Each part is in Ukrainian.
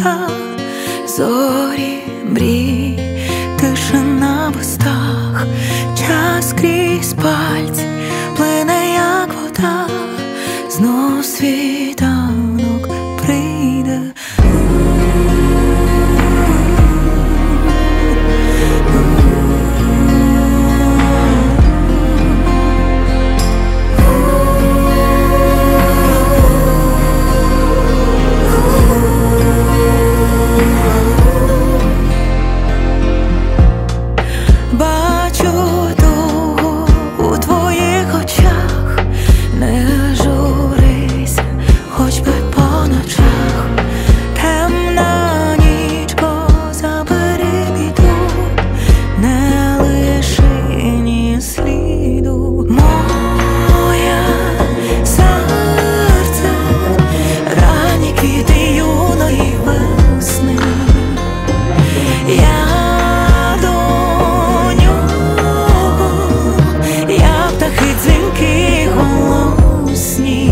світа, зорі, мрій, тишина в устах, час крізь пальці плине, як вода, знов світанок прийде. Хоч би по ночах, темна нічко, забери біду, не лиши ні сліду. Моє серце, ранні квіти юної весни, я до нього, я птахи дзвінки голосні.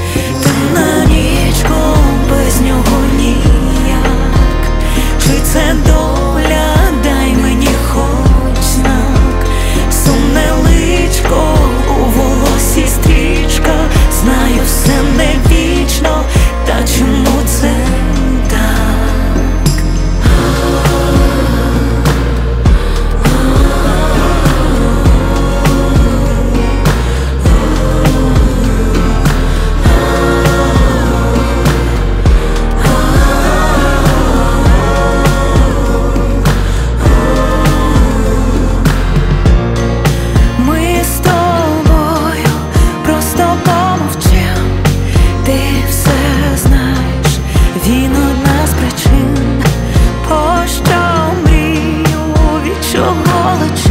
Без нього ніяк, чи це доля, дай мені хоч знак. Сумне личко, у волосі стрічка, знаю, все не вічно, та чому це так? Він одна з причин, по що мрію, від чого лечу.